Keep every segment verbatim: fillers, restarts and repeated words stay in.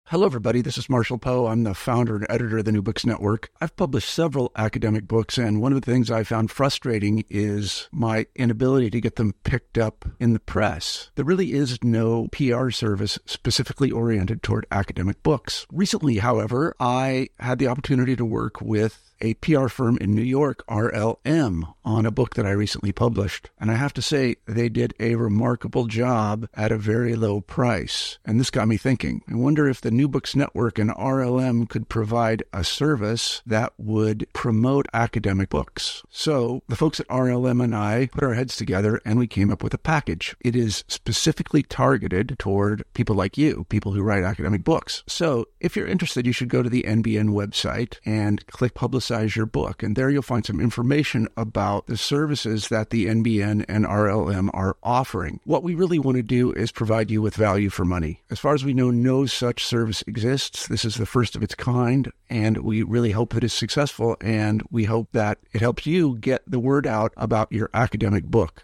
Hello, everybody. This is Marshall Poe. I'm the founder and editor of the New Books Network. I've published several academic books, and one of the things I found frustrating is my inability to get them picked up in the press. There really is no P R service specifically oriented toward academic books. Recently, however, I had the opportunity to work with a P R firm in New York, R L M, on a book that I recently published. And I have to say, they did a remarkable job at a very low price. And this got me thinking. I wonder if the New Books Network and R L M could provide a service that would promote academic books. So the folks at R L M and I put our heads together and we came up with a package. It is specifically targeted toward people like you, people who write academic books. So if you're interested, you should go to the N B N website and click Publicize your book. And there you'll find some information about the services that the N B N and R L M are offering. What we really want to do is provide you with value for money. As far as we know, no such service exists. This is the first of its kind, and we really hope that it's successful, and we hope that it helps you get the word out about your academic book.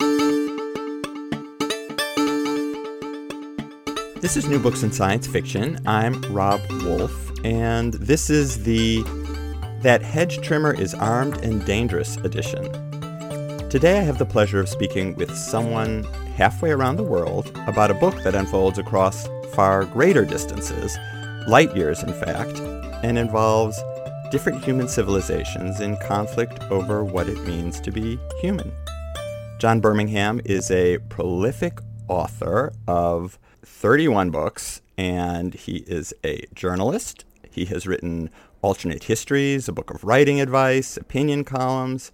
This is New Books in Science Fiction. I'm Rob Wolf, and this is the That Hedge Trimmer is Armed and Dangerous edition. Today I have the pleasure of speaking with someone halfway around the world about a book that unfolds across far greater distances, light years in fact, and involves different human civilizations in conflict over what it means to be human. John Birmingham is a prolific author of thirty-one books, and he is a journalist. He has written alternate histories, a book of writing advice, opinion columns,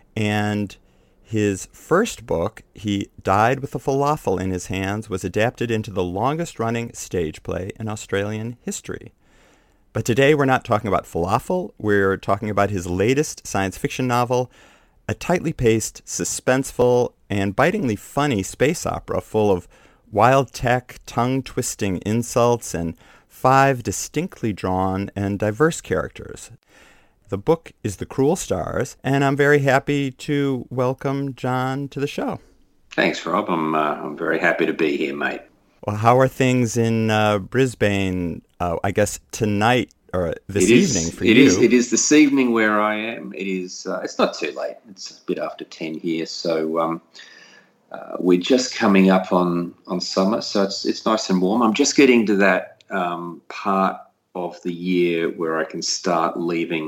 and his first book, He Died with a Falafel in His Hands, was adapted into the longest-running stage play in Australian history. But today we're not talking about falafel, we're talking about his latest science fiction novel, a tightly paced, suspenseful, and bitingly funny space opera full of wild tech, tongue-twisting insults, and five distinctly drawn and diverse characters. The book is The Cruel Stars, and I'm very happy to welcome John to the show. Thanks, Rob. I'm uh, I'm very happy to be here, mate. Well, how are things in uh, Brisbane, uh, I guess tonight or this it is, evening for it you? Is, it is this evening where I am. It is. Uh, it's not too late. It's a bit after ten here, so um, uh, we're just coming up on, on summer, so it's it's nice and warm. I'm just getting to that um, part of the year where I can start leaving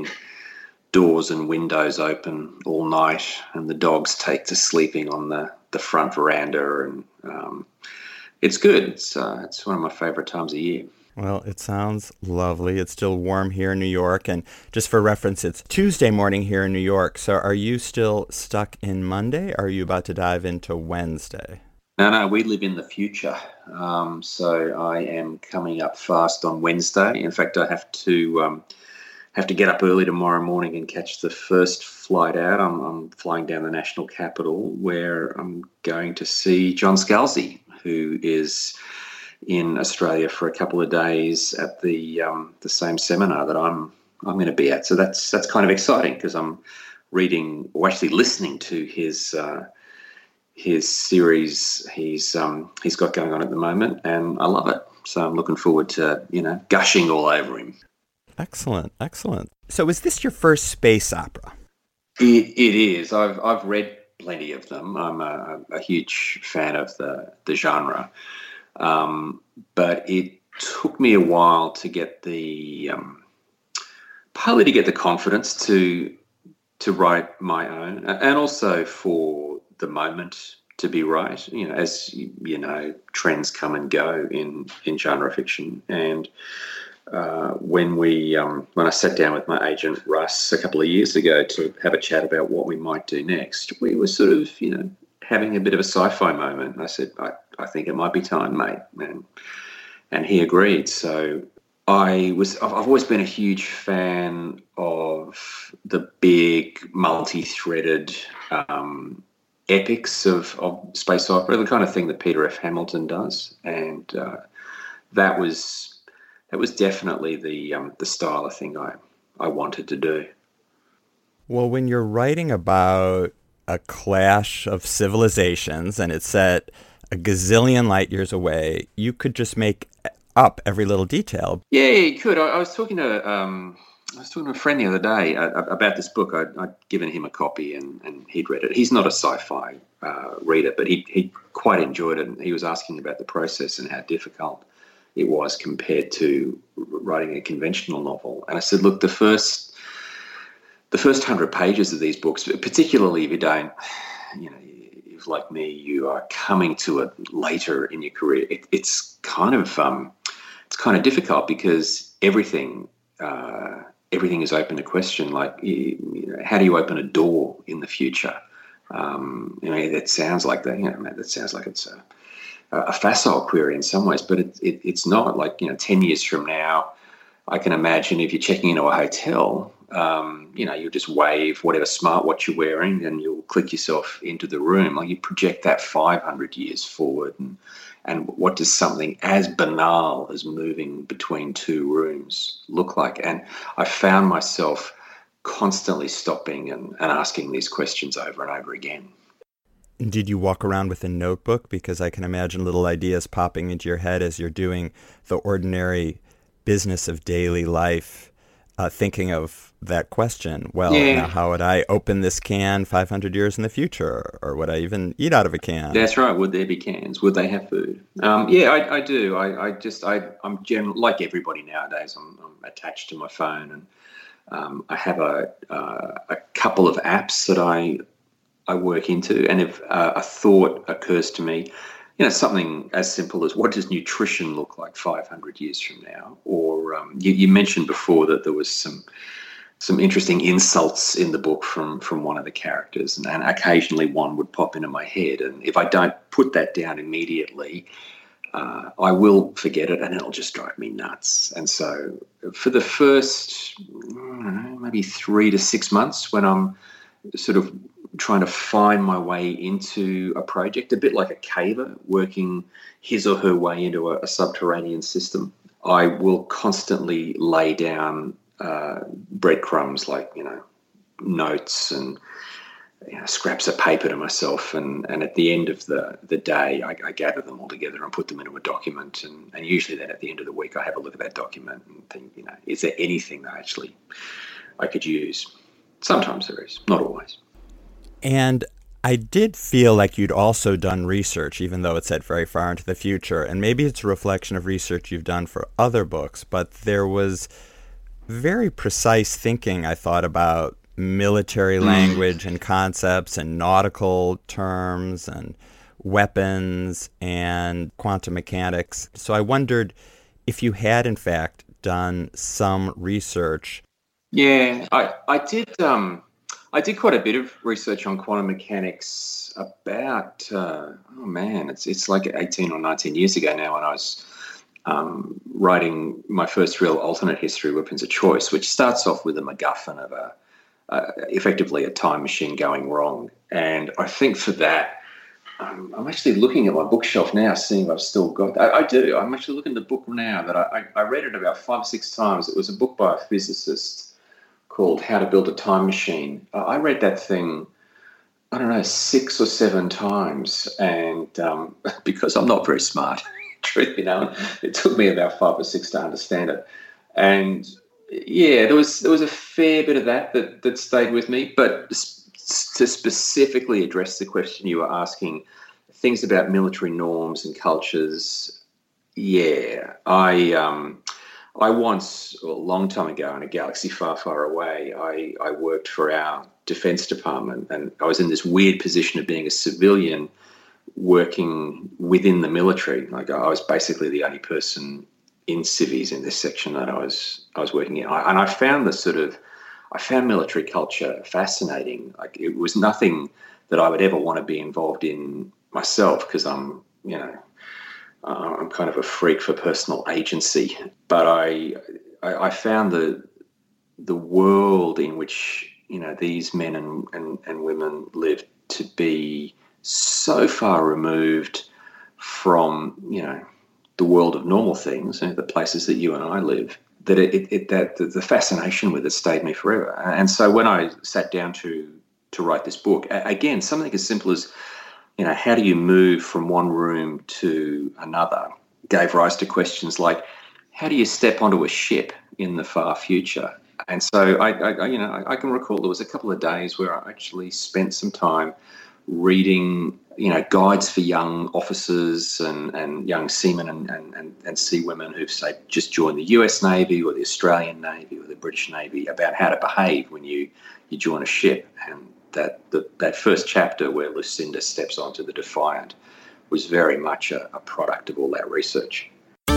doors and windows open all night, and the dogs take to sleeping on the, the front veranda, and um, it's good. It's uh, it's one of my favourite times of year. Well, it sounds lovely. It's still warm here in New York, and just for reference, it's Tuesday morning here in New York. So are you still stuck in Monday, or are you about to dive into Wednesday? No, no, we live in the future. Um, so I am coming up fast on Wednesday. In fact, I have to um, have to get up early tomorrow morning and catch the first flight out. I'm, I'm flying down the National Capital, where I'm going to see John Scalzi, who is in Australia for a couple of days at the um, the same seminar that I'm I'm going to be at. So that's that's kind of exciting, because I'm reading or actually listening to his uh, his series he's um, he's got going on at the moment, and I love it. So I'm looking forward to, you know, gushing all over him. Excellent, excellent. So is this your first space opera? It, it is. I've I've read plenty of them. I'm a, a huge fan of the the genre, um, but it took me a while to get the um, partly to get the confidence to to write my own, and also for the moment to be right. You know, as you know, trends come and go in in genre fiction, and Uh, when we, um, when I sat down with my agent Russ a couple of years ago to have a chat about what we might do next, we were sort of, you know, having a bit of a sci-fi moment. And I said, I, I think it might be time, mate, and and he agreed. So I was, I've always been a huge fan of the big multi-threaded um, epics of, of space opera, the kind of thing that Peter F. Hamilton does, and uh, that was. That was definitely the um, the style of thing I, I wanted to do. Well, when you're writing about a clash of civilizations and it's set a gazillion light years away, you could just make up every little detail. Yeah, you could. I, I was talking to um, I was talking to a friend the other day uh, about this book. I'd, I'd given him a copy, and, and he'd read it. He's not a sci-fi uh, reader, but he he quite enjoyed it. And he was asking about the process and how difficult it was compared to writing a conventional novel. And I said, look, the first the first hundred pages of these books, particularly if you don't, you know, if like me, you are coming to it later in your career, it, it's kind of um, it's kind of difficult because everything uh, everything is open to question. Like, you know, how do you open a door in the future? Um, you know, that sounds like that. You know, that sounds like it's a, a facile query in some ways, but it, it, it's not. Like, you know, ten years from now, I can imagine if you're checking into a hotel, um, you know, you'll just wave whatever smartwatch you're wearing and you'll click yourself into the room. Like, you project that five hundred years forward, and and what does something as banal as moving between two rooms look like? And I found myself constantly stopping and, and asking these questions over and over again. Did you walk around with a notebook? Because I can imagine little ideas popping into your head as you're doing the ordinary business of daily life, uh, thinking of that question. Well, yeah. Now how would I open this can five hundred years in the future? Or would I even eat out of a can? That's right. Would there be cans? Would they have food? Um, yeah, I, I do. I, I just, I, I'm generally, like everybody nowadays, I'm, I'm attached to my phone, and um, I have a, uh, a couple of apps that I I work into, and if uh, a thought occurs to me, you know, something as simple as what does nutrition look like five hundred years from now? Or um, you, you mentioned before that there was some some interesting insults in the book from from one of the characters, and, and occasionally one would pop into my head, and if I don't put that down immediately, uh, I will forget it, and it'll just drive me nuts. And so for the first, I don't know, maybe three to six months, when I'm sort of trying to find my way into a project, a bit like a caver working his or her way into a, a subterranean system, I will constantly lay down uh, breadcrumbs, like, you know, notes and, you know, scraps of paper to myself. And, and at the end of the, the day, I, I gather them all together and put them into a document. And, and usually then at the end of the week, I have a look at that document and think, you know, is there anything that actually I could use? Sometimes there is, not always. And I did feel like you'd also done research, even though it said very far into the future. And maybe it's a reflection of research you've done for other books, but there was very precise thinking, I thought, about military language and concepts and nautical terms and weapons and quantum mechanics. So I wondered if you had, in fact, done some research. Yeah, I, I did... Um... I did quite a bit of research on quantum mechanics about, uh, oh man, it's it's like eighteen or nineteen years ago now, when I was um, writing my first real alternate history, Weapons of Choice, which starts off with a MacGuffin of a, uh, effectively a time machine going wrong. And I think for that, um, I'm actually looking at my bookshelf now, seeing if I've still got that. I, I do. I'm actually looking at the book now that I, I, I read it about five or six times. It was a book by a physicist called How to Build a Time Machine. Uh, I read that thing, I don't know, six or seven times. And um, because I'm not very smart, truth be known, it took me about five or six to understand it. And yeah, there was there was a fair bit of that that, that stayed with me. But to specifically address the question you were asking, things about military norms and cultures, yeah, I... Um, I once, well, a long time ago, in a galaxy far, far away, I, I worked for our Defence Department, and I was in this weird position of being a civilian working within the military. Like, I was basically the only person in civies in this section that I was I was working in. I, and I found the sort of, I found military culture fascinating. Like, it was nothing that I would ever want to be involved in myself, because I'm, you know, Uh, I'm kind of a freak for personal agency, but I, I I found the the world in which, you know, these men and, and, and women live to be so far removed from, you know, the world of normal things, and the places that you and I live, that it, it, it that the, the fascination with it stayed me forever. And so when I sat down to to write this book, again, something as simple as, you know, how do you move from one room to another, gave rise to questions like, how do you step onto a ship in the far future? And so I, I you know, I, I can recall there was a couple of days where I actually spent some time reading, you know, guides for young officers and, and young seamen and, and, and, and seawomen who've, say, just joined the U S Navy or the Australian Navy or the British Navy about how to behave when you, you join a ship. And that the, that first chapter where Lucinda steps onto the Defiant was very much a, a product of all that research.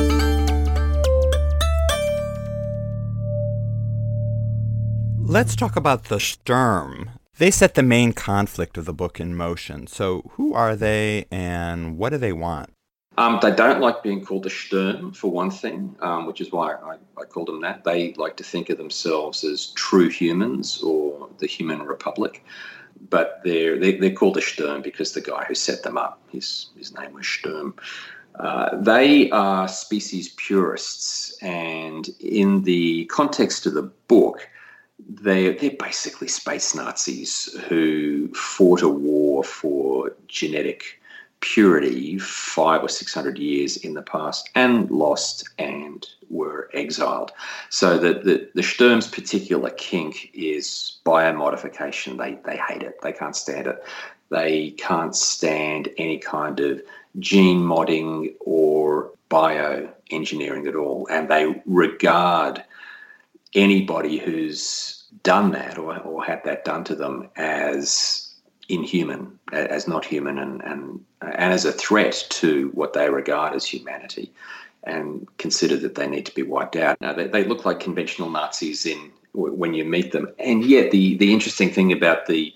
Let's talk about the Sturm. They set the main conflict of the book in motion. So who are they and what do they want? Um, they don't like being called the Sturm, for one thing, um, which is why I, I called them that. They like to think of themselves as true humans or the Human Republic. But they're, they, they're called the Sturm because the guy who set them up, his, his name was Sturm. Uh, they are species purists. And in the context of the book, They're, they're basically space Nazis who fought a war for genetic purity five or six hundred years in the past and lost and were exiled. So that the, the Sturm's particular kink is biomodification. They, they hate it. They can't stand it. They can't stand any kind of gene modding or bioengineering at all. And they regard anybody who's done that or, or had that done to them as inhuman, as not human, and, and and as a threat to what they regard as humanity, and consider that they need to be wiped out. Now, they, they look like conventional Nazis in when you meet them, and yet the the interesting thing about the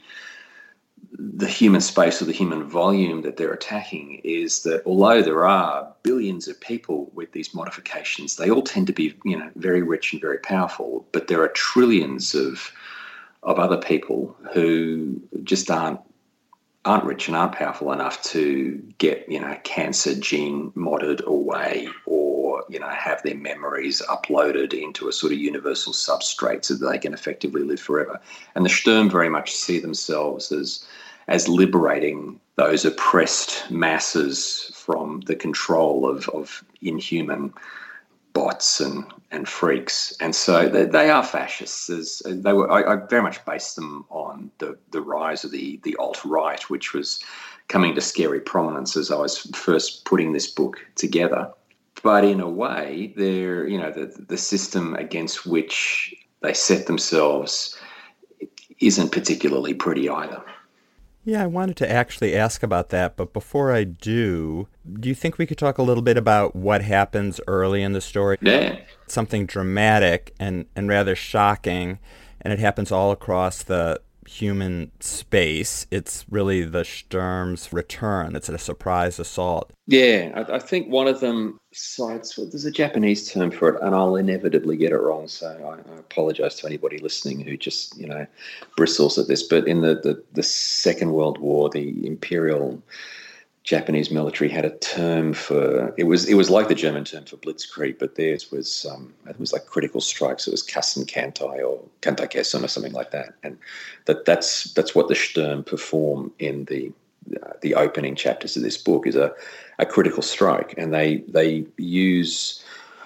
the human space or the human volume that they're attacking is that although there are billions of people with these modifications, they all tend to be, you know, very rich and very powerful, but there are trillions of of other people who just aren't aren't rich and aren't powerful enough to get, you know, cancer gene modded away or, you know, have their memories uploaded into a sort of universal substrate so that they can effectively live forever. And the Sturm very much see themselves as as liberating those oppressed masses from the control of, of inhuman bots and, and freaks. And so they, they are fascists. There's, they were, I, I very much based them on the, the rise of the, the alt-right, which was coming to scary prominence as I was first putting this book together. But in a way, they're, you know, the, the system against which they set themselves isn't particularly pretty either. Yeah, I wanted to actually ask about that, but before I do, do you think we could talk a little bit about what happens early in the story? Yeah. Something dramatic and, and rather shocking, and it happens all across the human space. It's really the Sturm's return. It's a surprise assault. Yeah, I, I think one of them cites, well, there's a Japanese term for it, and I'll inevitably get it wrong, so I, I apologize to anybody listening who just, you know, bristles at this. But in the, the, the Second World War, the Imperial Japanese military had a term for, it was it was like the German term for blitzkrieg, but theirs was um, it was like critical strikes. It was Kassen Kantai or Kantai Kessen or something like that, and that that's that's what the Sturm perform in the uh, the opening chapters of this book is a, a critical strike, and they they use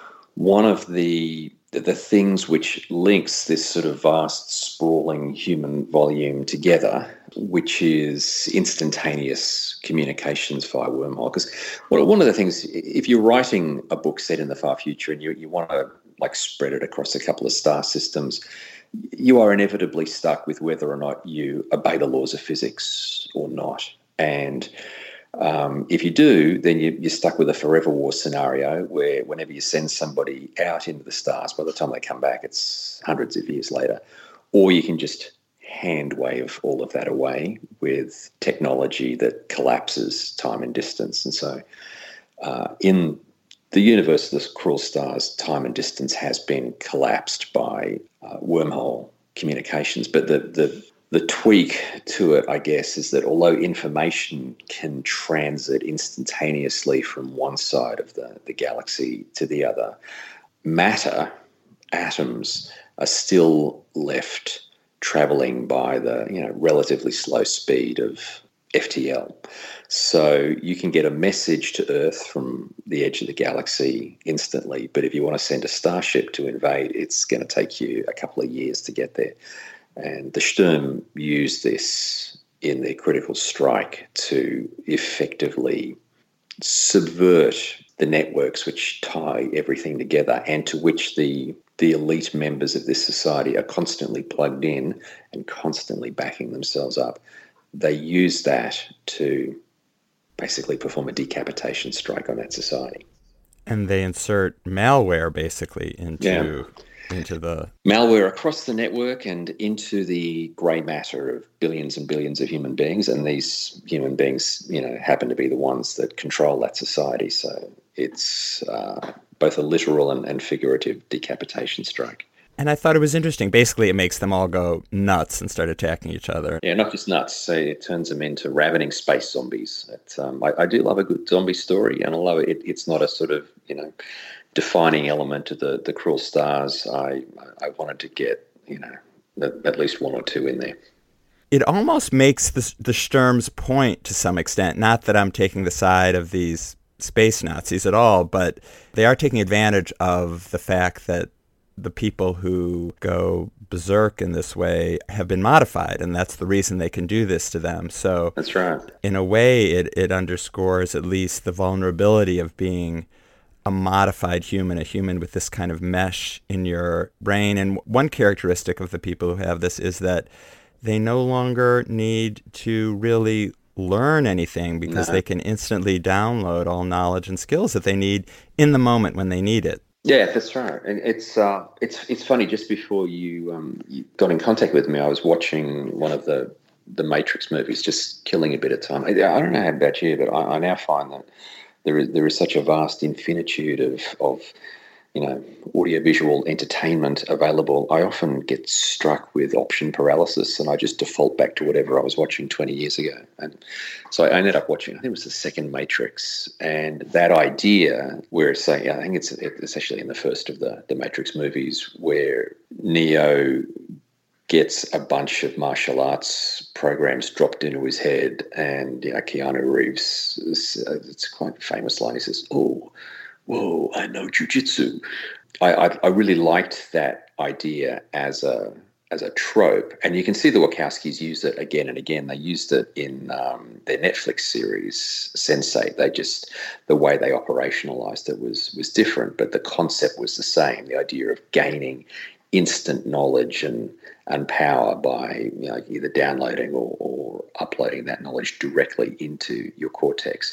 one of the the things which links this sort of vast, sprawling human volume together, which is instantaneous communications via wormhole. Because one of the things, if you're writing a book set in the far future and you, you want to like spread it across a couple of star systems, you are inevitably stuck with whether or not you obey the laws of physics or not. And Um, if you do, then you, you're stuck with a forever war scenario where whenever you send somebody out into the stars, by the time they come back, it's hundreds of years later. Or you can just hand wave all of that away with technology that collapses time and distance. And so uh, in the universe of the cruel stars, time and distance has been collapsed by uh, wormhole communications. But the the The tweak to it, I guess, is that although information can transit instantaneously from one side of the, the galaxy to the other, matter, atoms, are still left travelling by the, you know, relatively slow speed of F T L. So you can get a message to Earth from the edge of the galaxy instantly, but if you want to send a starship to invade, it's going to take you a couple of years to get there. And the Sturm used this in their critical strike to effectively subvert the networks which tie everything together and to which the the elite members of this society are constantly plugged in and constantly backing themselves up. They use that to basically perform a decapitation strike on that society. And they insert malware basically into yeah. into the malware across the network and into the grey matter of billions and billions of human beings. And these human beings, you know, happen to be the ones that control that society. So it's uh, both a literal and, and figurative decapitation strike. And I thought it was interesting. Basically, it makes them all go nuts and start attacking each other. Yeah, not just nuts. So it turns them into ravening space zombies. It, um, I, I do love a good zombie story, and I love it. it. It's not a sort of, you know, defining element of the, the Cruel Stars. I I wanted to get, you know, at least one or two in there. It almost makes the, the Sturm's point to some extent. Not that I'm taking the side of these space Nazis at all, but they are taking advantage of the fact that the people who go berserk in this way have been modified, and that's the reason they can do this to them. So that's right. In a way, it, it underscores at least the vulnerability of being a modified human, a human with this kind of mesh in your brain. And one characteristic of the people who have this is that they no longer need to really learn anything because no. they can instantly download all knowledge and skills that they need in the moment when they need it. Yeah, that's right. And it's uh, it's it's funny. Just before you um, you got in contact with me, I was watching one of the the Matrix movies, just killing a bit of time. I, I don't know how about you, but I, I now find that there is there is such a vast infinitude of of you know audiovisual entertainment available. I often get struck with option paralysis, and I just default back to whatever I was watching twenty years ago. And so I ended up watching, I think it was the second Matrix, and that idea where it's saying, I think it's it's actually in the first of the, the Matrix movies, where Neo gets a bunch of martial arts programs dropped into his head, and you know, Keanu Reeves, it's quite a famous line, he says, oh, whoa, I know jujitsu. I, I I really liked that idea as a as a trope, and you can see the Wachowskis use it again and again. They used it in um, their Netflix series Sense eight. They just the way they operationalized it was was different, but the concept was the same. The idea of gaining instant knowledge and and power by you know either downloading or, or uploading that knowledge directly into your cortex.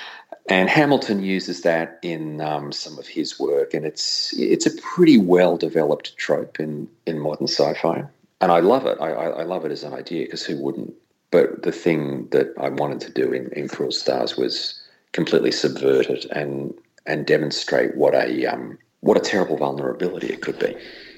And Hamilton uses that in um, some of his work, and it's it's a pretty well-developed trope in, in modern sci-fi. And I love it. I, I love it as an idea, because who wouldn't? But the thing that I wanted to do in, in Cruel Stars was completely subvert it and and demonstrate what a um, what a terrible vulnerability it could be.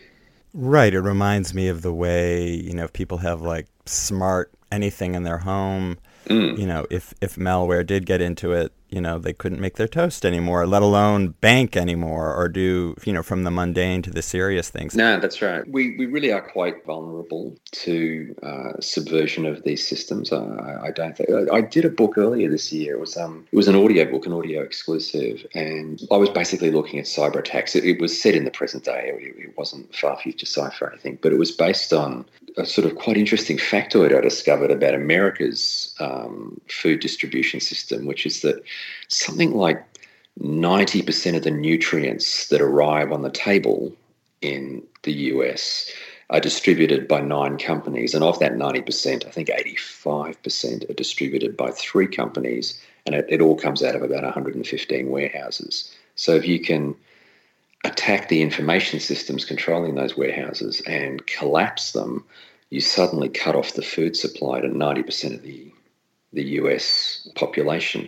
Right. It reminds me of the way, you know, if people have like smart anything in their home, mm. you know, if, if malware did get into it, you know, they couldn't make their toast anymore, let alone bank anymore or do, you know, from the mundane to the serious things. No, that's right. We we really are quite vulnerable to uh, subversion of these systems. I, I don't think I did a book earlier this year. It was um it was an audio book, an audio exclusive, and I was basically looking at cyber attacks. It, it was set in the present day. It, it wasn't far future sci-fi, I think, but it was based on a sort of quite interesting factoid I discovered about America's um, food distribution system, which is that something like ninety percent of the nutrients that arrive on the table in the U S are distributed by nine companies. And of that ninety percent, I think eighty-five percent are distributed by three companies. And it, it all comes out of about one hundred fifteen warehouses. So if you can attack the information systems controlling those warehouses and collapse them, you suddenly cut off the food supply to ninety percent of the, the U S population.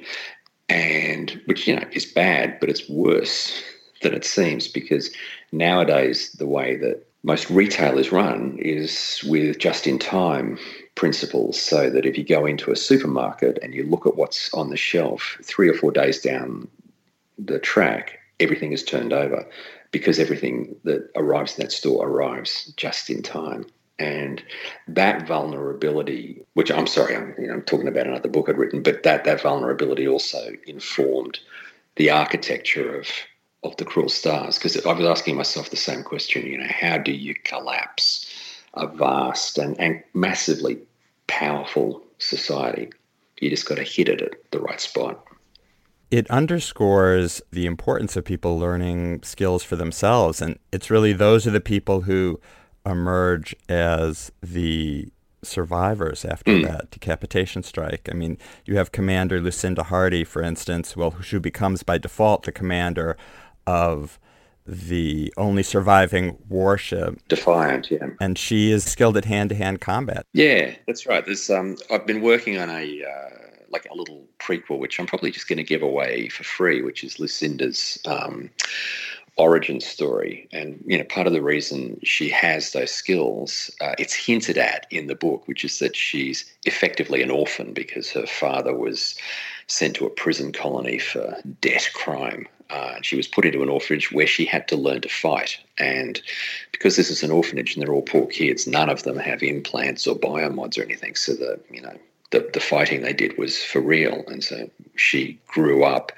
And which, you know, is bad, but it's worse than it seems, because nowadays the way that most retailers run is with just-in-time principles, so that if you go into a supermarket and you look at what's on the shelf, three or four days down the track, everything is turned over, because everything that arrives in that store arrives just in time. And that vulnerability, which I'm sorry, I'm, you know, I'm talking about another book I'd written, but that that vulnerability also informed the architecture of of the Cruel Stars, because I was asking myself the same question, you know, how do you collapse a vast and, and massively powerful society? You just got to hit it at the right spot. It underscores the importance of people learning skills for themselves. And it's really those are the people who emerge as the survivors after mm. that decapitation strike. I mean, you have Commander Lucinda Hardy, for instance, well, who becomes by default the commander of the only surviving warship, Defiant, yeah. And she is skilled at hand-to-hand combat. Yeah, that's right. There's um, I've been working on a uh, like a little prequel, which I'm probably just going to give away for free, which is Lucinda's um, origin story. And, you know, part of the reason she has those skills, uh, it's hinted at in the book, which is that she's effectively an orphan because her father was sent to a prison colony for debt crime. Uh, and she was put into an orphanage where she had to learn to fight. And because this is an orphanage and they're all poor kids, none of them have implants or biomods or anything. So the, you know, the, the fighting they did was for real. And so she grew up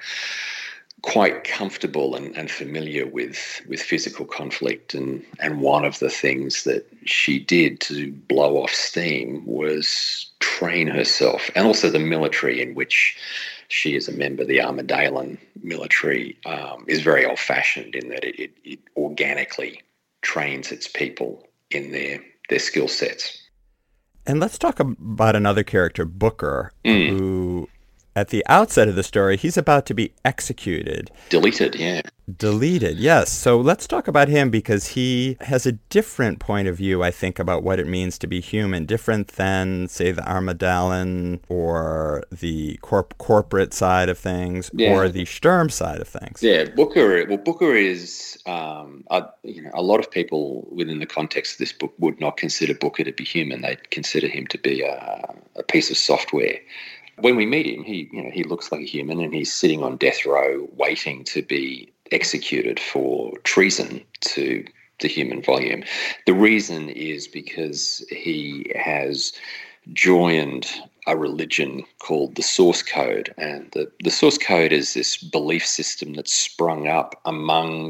quite comfortable and, and familiar with, with physical conflict. And, and one of the things that she did to blow off steam was train herself, and also the military in which she is a member, the Armadalen military, um, is very old-fashioned in that it, it, it organically trains its people in their, their skill sets. And let's talk about another character, Booker, mm. who at the outset of the story, he's about to be executed. Deleted, yeah. Deleted, yes. So let's talk about him because he has a different point of view, I think, about what it means to be human, different than, say, the Armadalen or the corp- corporate side of things yeah. or the Sturm side of things. Yeah, Booker, well, Booker is, um, a, you know, a lot of people within the context of this book would not consider Booker to be human. They'd consider him to be a, a piece of software. When we meet him, he, you know, he looks like a human and he's sitting on death row waiting to be executed for treason to the human volume. The reason is because he has joined a religion called the Source Code, and the, the Source Code is this belief system that's sprung up among,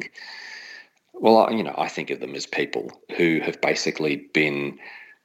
well, you know, I think of them as people who have basically been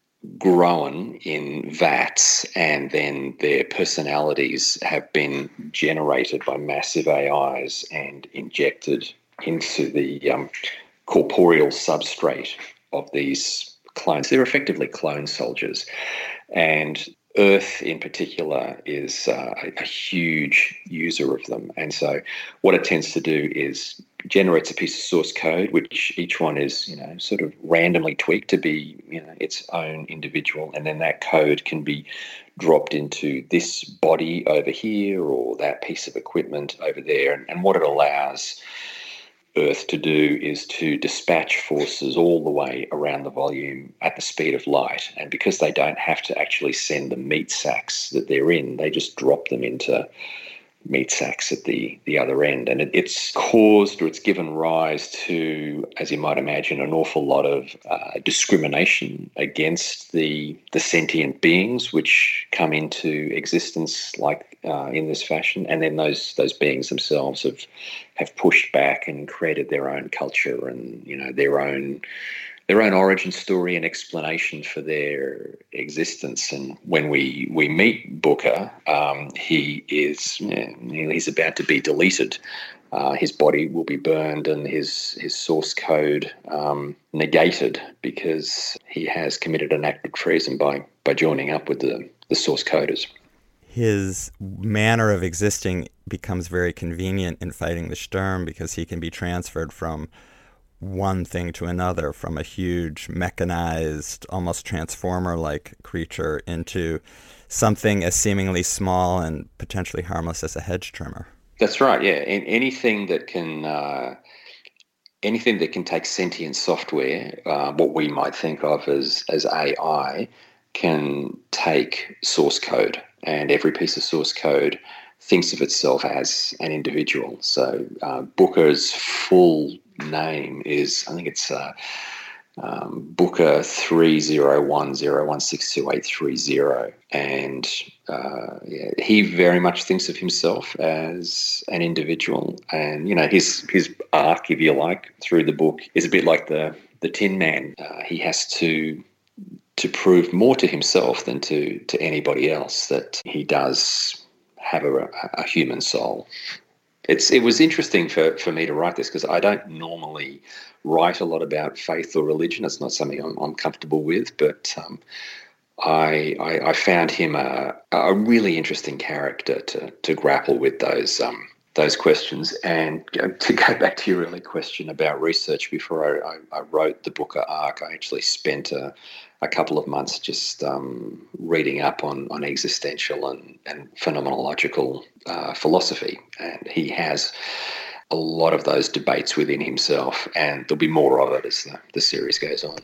grown in vats, and then their personalities have been generated by massive A Is and injected into the um, corporeal substrate of these clones. They're effectively clone soldiers. And Earth in particular is uh, a huge user of them. And so what it tends to do is generates a piece of source code, which each one is, you know, sort of randomly tweaked to be, you know, its own individual. And then that code can be dropped into this body over here or that piece of equipment over there. And, and what it allows Earth to do is to dispatch forces all the way around the volume at the speed of light. And because they don't have to actually send the meat sacks that they're in, they just drop them into meat sacks at the, the other end. And it, it's caused or it's given rise to, as you might imagine, an awful lot of uh, discrimination against the, the sentient beings which come into existence like uh, in this fashion. And then those those beings themselves have have pushed back and created their own culture and, you know, their own their own origin story and explanation for their existence. And when we, we meet Booker, um, he is he's about to be deleted. Uh, his body will be burned and his his source code um, negated because he has committed an act of treason by by joining up with the, the source coders. His manner of existing becomes very convenient in fighting the Sturm because he can be transferred from one thing to another, from a huge mechanized, almost transformer-like creature into something as seemingly small and potentially harmless as a hedge trimmer. That's right, yeah. And anything that can uh, anything that can take sentient software, uh, what we might think of as, as A I, can take source code. And every piece of source code thinks of itself as an individual. So uh, Booker's full name is, I think it's uh, um, Booker three zero one zero one six two eight three zero, and uh, yeah, he very much thinks of himself as an individual, and you know his his arc, if you like, through the book is a bit like the the Tin Man. Uh, he has to to prove more to himself than to to anybody else that he does have a, a human soul. It's it was interesting for, for me to write this because I don't normally write a lot about faith or religion. It's not something I'm, I'm comfortable with, but um, I, I I found him a, a really interesting character to to grapple with those um, those questions. And to go back to your earlier question about research, before I, I, I wrote the Booker arc, I actually spent a, a couple of months just um, reading up on, on existential and, and phenomenological uh, philosophy. And he has a lot of those debates within himself, and there'll be more of it as the, the series goes on.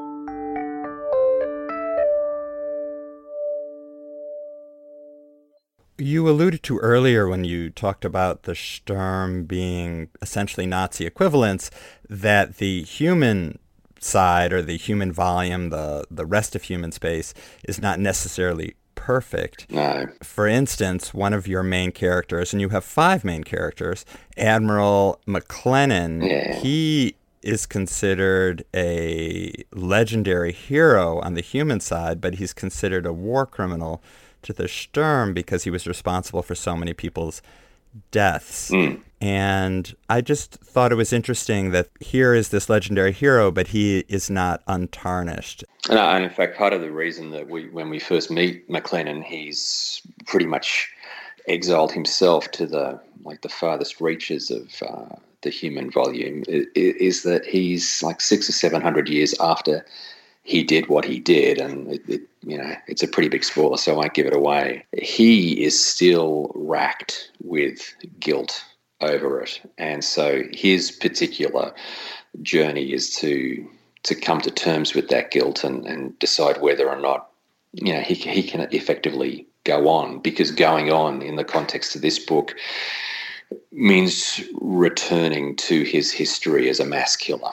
You alluded to earlier when you talked about the Sturm being essentially Nazi equivalents, that the human side or the human volume, the, the rest of human space, is not necessarily perfect. No. For instance, one of your main characters, and you have five main characters, Admiral McLennan, yeah. he is considered a legendary hero on the human side, but he's considered a war criminal to the Sturm because he was responsible for so many people's deaths. Mm. And I just thought it was interesting that here is this legendary hero, but he is not untarnished. And, and in fact, part of the reason that we, when we first meet McLennan, he's pretty much exiled himself to the like the farthest reaches of uh, the human volume, is, is that he's like six or seven hundred years after he did what he did, and it, it, you know, it's a pretty big spoiler, so I won't give it away. He is still racked with guilt over it, and so his particular journey is to to come to terms with that guilt and, and decide whether or not, you know, he he can effectively go on, because going on in the context of this book means returning to his history as a mass killer.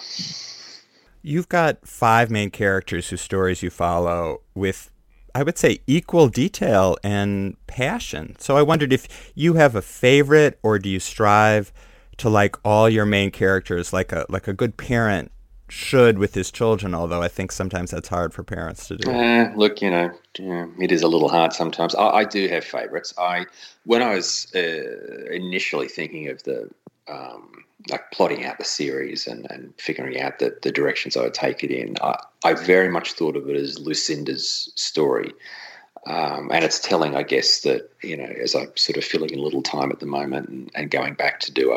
You've got five main characters whose stories you follow with, I would say, equal detail and passion. So I wondered if you have a favorite, or do you strive to like all your main characters like a like a good parent should with his children, although I think sometimes that's hard for parents to do. Uh, look, you know, yeah, it is a little hard sometimes. I, I do have favorites. I When I was uh, initially thinking of the... Um, like plotting out the series and, and figuring out the, the directions I would take it in, I, I very much thought of it as Lucinda's story. Um, and it's telling, I guess, that, you know, as I'm sort of filling in a little time at the moment and, and going back to do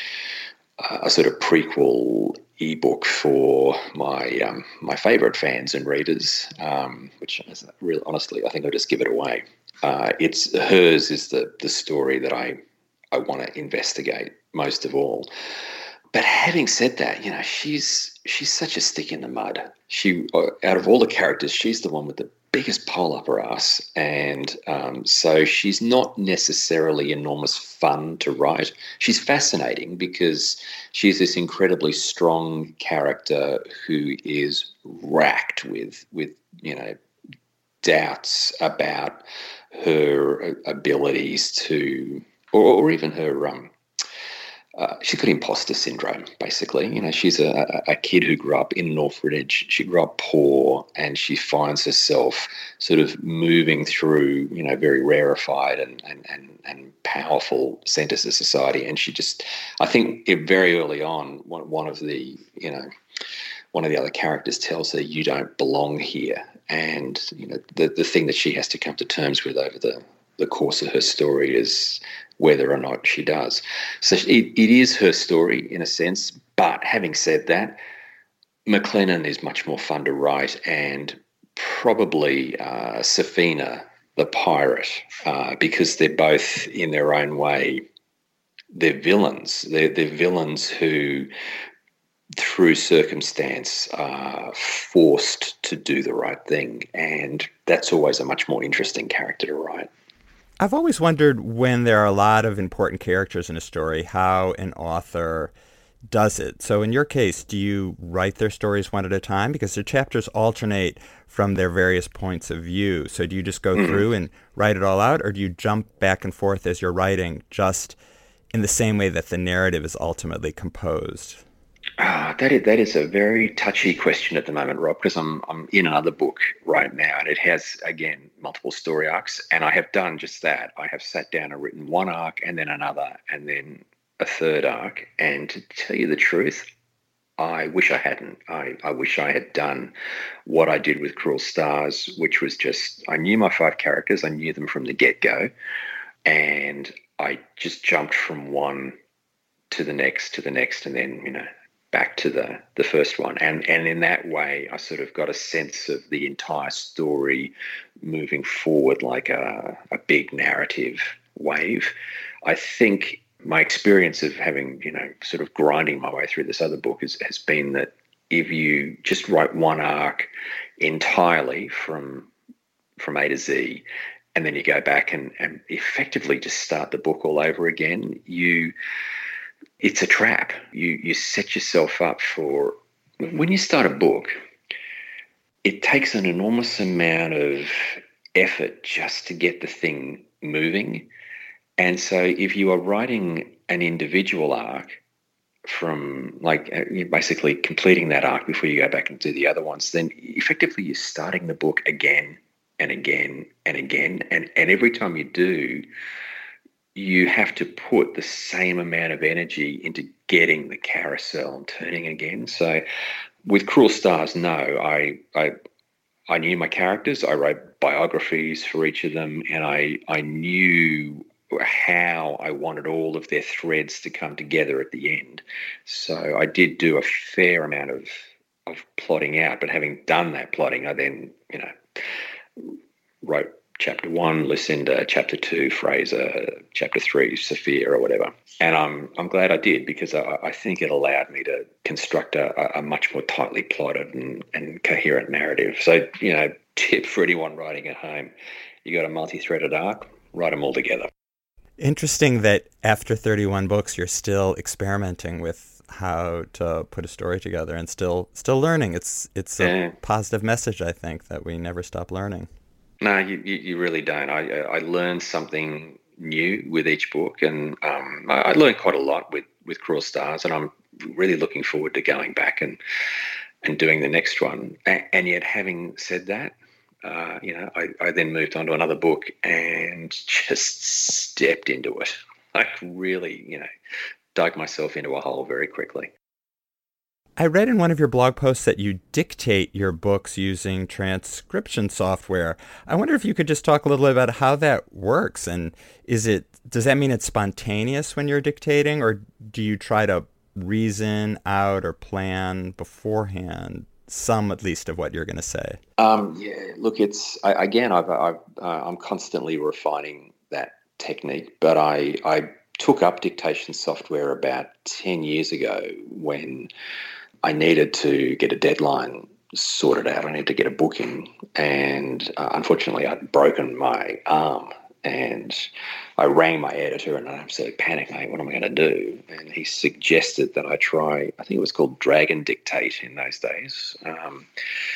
a, a sort of prequel ebook for my um, my favourite fans and readers, um, which is really, honestly, I think I'll just give it away. Uh, it's hers is the, the story that I, I want to investigate most of all. But having said that, you know, she's she's such a stick in the mud. She, out of all the characters, she's the one with the biggest pole up her ass, and um, so she's not necessarily enormous fun to write. She's fascinating because she's this incredibly strong character who is racked with with you know doubts about her abilities to, or, or even her um. Uh, she's got imposter syndrome, basically. You know, she's a, a kid who grew up in Northridge. She grew up poor, and she finds herself sort of moving through, you know, very rarefied and and and, and powerful centres of society. And she just, I think, it, very early on, one, one of the, you know, one of the other characters tells her, "You don't belong here." And you know, the the thing that she has to come to terms with over the the course of her story is whether or not she does. So it, it is her story in a sense, but having said that, McLennan is much more fun to write, and probably uh, Safina, the pirate, uh, because they're both in their own way, they're villains. They're, they're villains who, through circumstance, are forced to do the right thing, and that's always a much more interesting character to write. I've always wondered, when there are a lot of important characters in a story, how an author does it. So in your case, do you write their stories one at a time? Because the chapters alternate from their various points of view. So do you just go mm-hmm. through and write it all out, or do you jump back and forth as you're writing, just in the same way that the narrative is ultimately composed? Ah, that is, that is a very touchy question at the moment, Rob, because I'm I'm in another book right now, and it has, again, multiple story arcs, and I have done just that. I have sat down and written one arc and then another and then a third arc, and to tell you the truth, I wish I hadn't. I, I wish I had done what I did with Cruel Stars, which was just, I knew my five characters, I knew them from the get-go, and I just jumped from one to the next, to the next, and then, you know, back to the, the first one. And and in that way, I sort of got a sense of the entire story moving forward like a, a big narrative wave. I think my experience of having, you know, sort of grinding my way through this other book is, has been that if you just write one arc entirely from from A to Z, and then you go back and, and effectively just start the book all over again, you... it's a trap. You you set yourself up for, when you start a book, it takes an enormous amount of effort just to get the thing moving. And so if you are writing an individual arc from, like, basically completing that arc before you go back and do the other ones, then effectively you're starting the book again and again and again. And, and every time you do, you have to put the same amount of energy into getting the carousel turning again. So with Cruel Stars, no, I I I knew my characters. I wrote biographies for each of them, and I I knew how I wanted all of their threads to come together at the end. So I did do a fair amount of of plotting out, but having done that plotting, I then, you know, wrote chapter one, Lucinda, chapter two, Fraser, chapter three, Sophia, or whatever. And I'm I'm glad I did, because I, I think it allowed me to construct a, a much more tightly plotted and, and coherent narrative. So, you know, tip for anyone writing at home, you got a multi-threaded arc, write them all together. Interesting that after thirty-one books, you're still experimenting with how to put a story together and still still learning. It's it's a yeah. positive message, I think, that we never stop learning. No, you, you, you really don't. I I learned something new with each book, and um, I, I learned quite a lot with, with Cruel Stars, and I'm really looking forward to going back and and doing the next one. And, and yet, having said that, uh, you know, I, I then moved on to another book and just stepped into it. Like, really, you know, dug myself into a hole very quickly. I read in one of your blog posts that you dictate your books using transcription software. I wonder if you could just talk a little bit about how that works, and is it does that mean it's spontaneous when you're dictating, or do you try to reason out or plan beforehand some, at least, of what you're going to say? Um, yeah, look, it's I, again, I've, I've, uh, I'm constantly refining that technique, but I I took up dictation software about ten years ago when I needed to get a deadline sorted out. I needed to get a book in, and uh, unfortunately I'd broken my arm, and I rang my editor and I absolutely panicked, mate, what am I going to do? And he suggested that I try, I think it was called Dragon Dictate in those days. Um,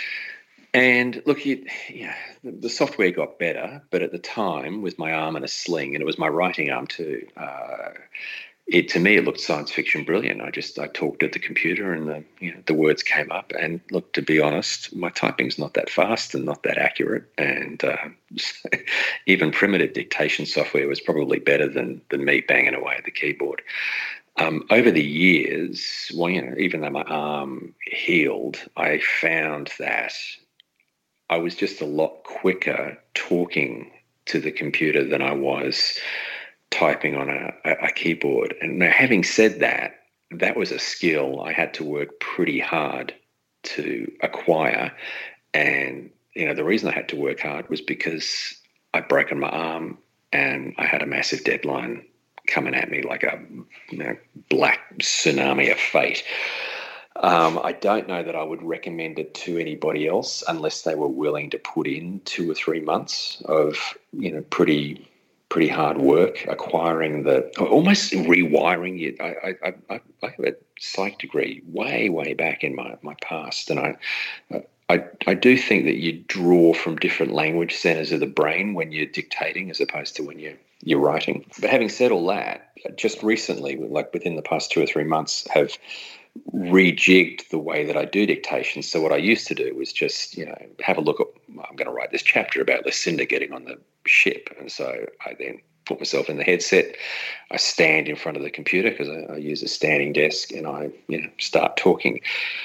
and look, you, yeah, the, the software got better, but at the time, with my arm in a sling, and it was my writing arm too, uh, It to me it looked science fiction brilliant. I just I talked at the computer and the you know the words came up. And look, to be honest, my typing's not that fast and not that accurate. And uh, even primitive dictation software was probably better than than me banging away at the keyboard. Um, over the years, well, you know, even though my arm healed, I found that I was just a lot quicker talking to the computer than I was typing on a, a keyboard. And now, having said that, that was a skill I had to work pretty hard to acquire. And, you know, the reason I had to work hard was because I'd broken my arm and I had a massive deadline coming at me like a you know, black tsunami of fate. Um, I don't know that I would recommend it to anybody else unless they were willing to put in two or three months of, you know, pretty pretty hard work acquiring the, almost rewiring it. I, I, I, I have a psych degree way, way back in my, my past, and I, I, I do think that you draw from different language centers of the brain when you're dictating as opposed to when you're, you're writing. But having said all that, just recently, like within the past two or three months, have rejigged the way that I do dictation. So what I used to do was just, you know, have a look at, I'm going to write this chapter about Lucinda getting on the ship. And so I then put myself in the headset. I stand in front of the computer because I, I use a standing desk, and I, you know, start talking.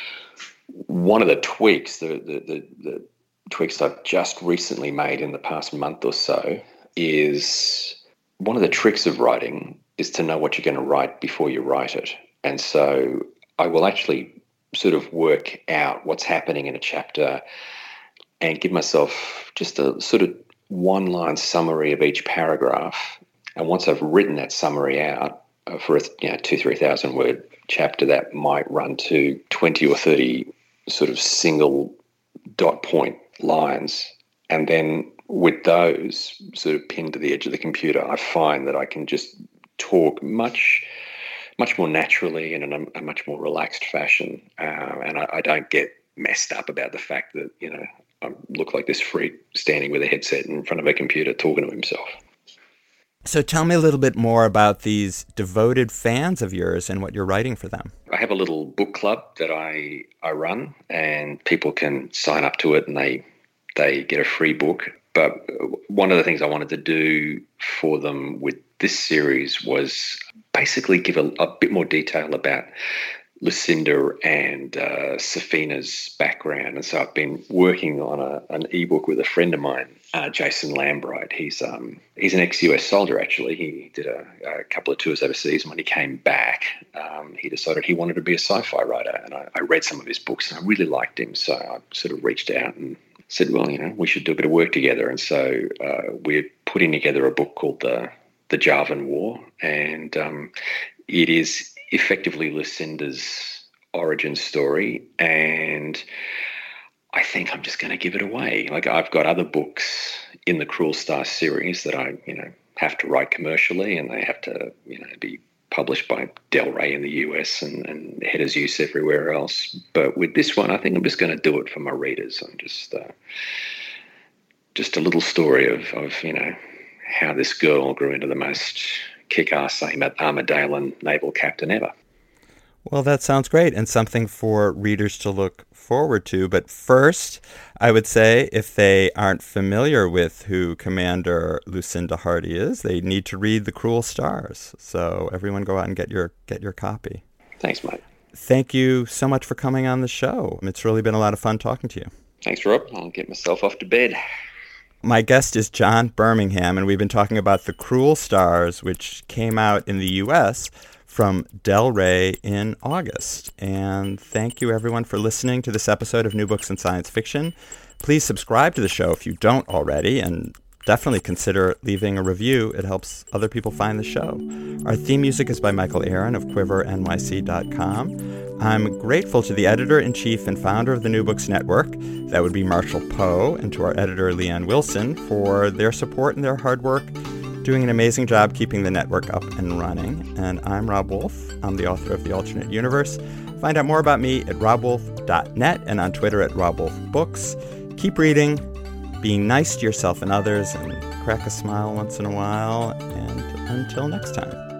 One of the tweaks, the, the, the, the tweaks I've just recently made in the past month or so is one of the tricks of writing is to know what you're going to write before you write it. And so I will actually sort of work out what's happening in a chapter and give myself just a sort of one-line summary of each paragraph. And once I've written that summary out uh, for a you know, two, three thousand word chapter, that might run to twenty or thirty sort of single dot point lines. And then with those sort of pinned to the edge of the computer, I find that I can just talk much much more naturally and in a, a much more relaxed fashion. Uh, and I, I don't get messed up about the fact that, you know, I look like this freak standing with a headset in front of a computer talking to himself. So tell me a little bit more about these devoted fans of yours and what you're writing for them. I have a little book club that I, I run, and people can sign up to it and they they get a free book. But one of the things I wanted to do for them with this series was basically give a, a bit more detail about Lucinda and uh, Safina's background. And so I've been working on a, an ebook with a friend of mine, uh, Jason Lambright. He's um, he's an ex-U S soldier, actually. He did a, a couple of tours overseas, and when he came back, um, he decided he wanted to be a sci-fi writer. And I, I read some of his books, and I really liked him. So I sort of reached out and said, well, you know, we should do a bit of work together. And so uh, we're putting together a book called The, the Javan War, and um, it is effectively Lucinda's origin story, and I think I'm just going to give it away. Like, I've got other books in the Cruel Stars series that I, you know, have to write commercially, and they have to, you know, be published by Del Rey in the U S and, and Headers Use everywhere else. But with this one, I think I'm just going to do it for my readers. I'm just, uh, just a little story of, of, you know, how this girl grew into the most kick-ass Armadale naval captain ever. Well, that sounds great, and something for readers to look forward to. But first, I would say if they aren't familiar with who Commander Lucinda Hardy is, they need to read The Cruel Stars. So everyone go out and get your get your copy. Thanks, mate. Thank you so much for coming on the show. It's really been a lot of fun talking to you. Thanks, Rob. I'll get myself off to bed. My guest is John Birmingham, and we've been talking about The Cruel Stars, which came out in the U S from Del Rey in August. And thank you, everyone, for listening to this episode of New Books in Science Fiction. Please subscribe to the show if you don't already, and definitely consider leaving a review. It helps other people find the show. Our theme music is by Michael Aaron of quiver N Y C dot com. I'm grateful to the editor-in-chief and founder of the New Books Network, that would be Marshall Poe, and to our editor, Leanne Wilson, for their support and their hard work, doing an amazing job keeping the network up and running. And I'm Rob Wolf. I'm the author of The Alternate Universe. Find out more about me at rob wolf dot net and on Twitter at rob wolf books. Keep reading, being nice to yourself and others, and crack a smile once in a while. And until next time.